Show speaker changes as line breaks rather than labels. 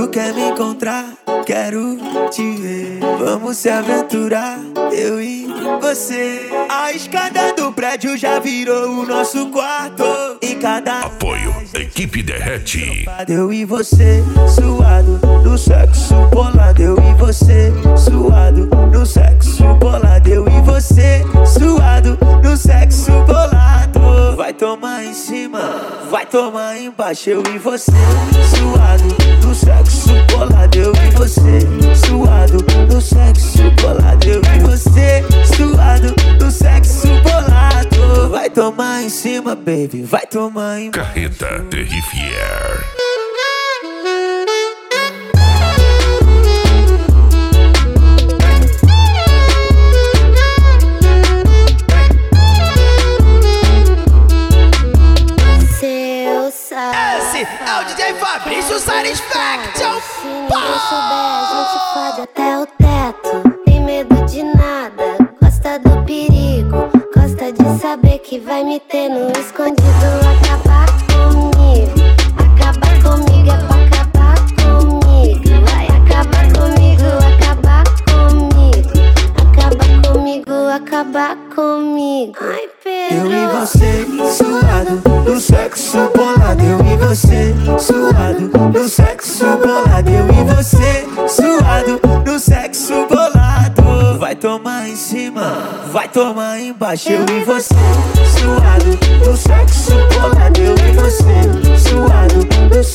Tu quer me encontrar? Quero te ver. Vamos se aventurar, eu e você. A escada do prédio já virou o nosso quarto. Em cada
apoio, Equipe Derrete.
Eu e você, suado, no sexo bolado. Eu e você, suado, no sexo bolado. Eu e você, suado, no sexo bolado. Vai tomar em cima, vai tomar embaixo. Eu e você, suado, no sexo bolado. Eu e você, suado, no sexo bolado. Eu e você, suado, no sexo bolado. Vai tomar em cima, baby, vai tomar embaixo.
Carreta Terrifier.
Esse é o DJ Fabrício Satisfaction.
Se ninguém souber, a gente fode até o teto. Tem medo de nada, gosta do perigo. Gosta de saber que vai me ter no escondido. Acabar comigo é pra acabar comigo. Vai acabar comigo, acabar comigo. Acabar comigo. Ai, Pedro.
Eu e você, suado, no sexo bolado. Eu e você, suado, no sexo bolado. Eu e você, suado, no sexo bolado. Vai tomar em cima, vai tomar embaixo. Eu e você, suado, no sexo bolado. Eu e você, suado, no